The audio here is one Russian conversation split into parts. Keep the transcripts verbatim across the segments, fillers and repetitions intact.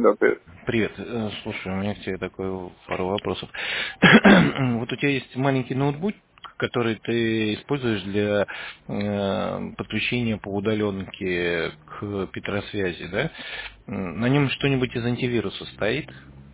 Да, привет. Привет. Э, Слушай, у меня к тебе такой пару вопросов. Вот у тебя есть маленький ноутбук, который ты используешь для э, подключения по удаленке к Петросвязи, да? М, На нем что-нибудь из антивируса стоит?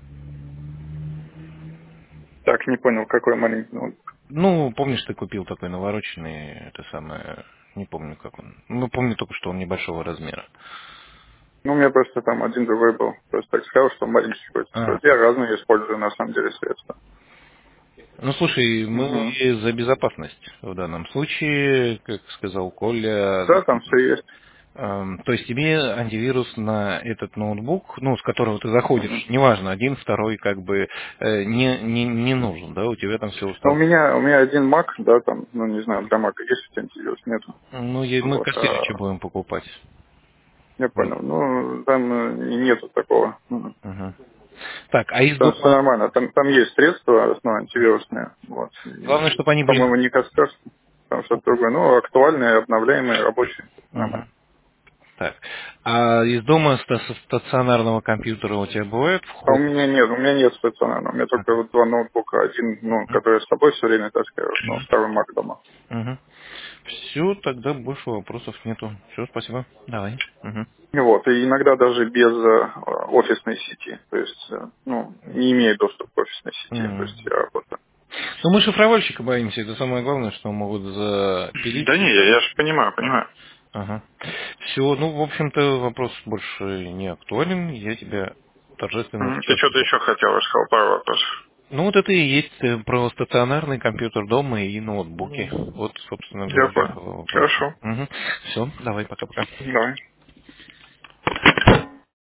Так, не понял, какой маленький ноутбук. Ну, помнишь, ты купил такой навороченный, это самое, не помню, как он. Ну, помню только, что он небольшого размера. Ну, у меня просто там один другой был. Просто так сказал, что маленький хочется А, строить. Я разные использую, на самом деле, средства. Ну, слушай, мы Угу. за безопасность в данном случае, как сказал Коля, Да, там все есть. эм, то есть тебе антивирус на этот ноутбук, ну, с которого ты заходишь, Мгм. неважно, один, второй, как бы, э, не, не, не нужен, да, у тебя там все Но у установлено. меня, у меня один Mac, да, там, ну, не знаю, для Mac есть у тебя антивирус? Нету. Ну, и мы Вот, костыличи а, будем покупать. я Вот. понял. Ну, там э, и нету такого. Мгм. Мгм. Так, а из Там все дома, нормально. Там, там есть средства, ну, антивирусные. Вот. главное, И, чтобы они были... по-моему, не Касперский. Там что-то другое. Ну, актуальные, обновляемые, рабочие. Нормально. Мгм. Так, а из дома ста- со стационарного компьютера у тебя бывает А у вход? меня нет, у меня нет стационарного. У меня только вот два ноутбука. Один, ну, который я с собой все время таскаю, ну, второй Mac дома. Все, тогда больше вопросов нету. Все, спасибо. Давай. Мгм. И вот, и иногда даже без э, офисной сети. То есть, э, ну, не имею доступа к офисной сети. То М. есть я работаю. Ну, мы шифровальщика боимся, это самое главное, что могут запилить. Да не, я, я же понимаю, понимаю. Ага. Все, ну, в общем-то, вопрос больше не актуален, я тебя торжественно Мгм. Ты сейчас что-то поздравляю. еще хотел, я сказал пару вопросов. Ну, вот это и есть э, про стационарный компьютер дома и ноутбуки. Вот, собственно Я говоря, понял. вопрос. Хорошо. Все, давай, пока-пока. Давай.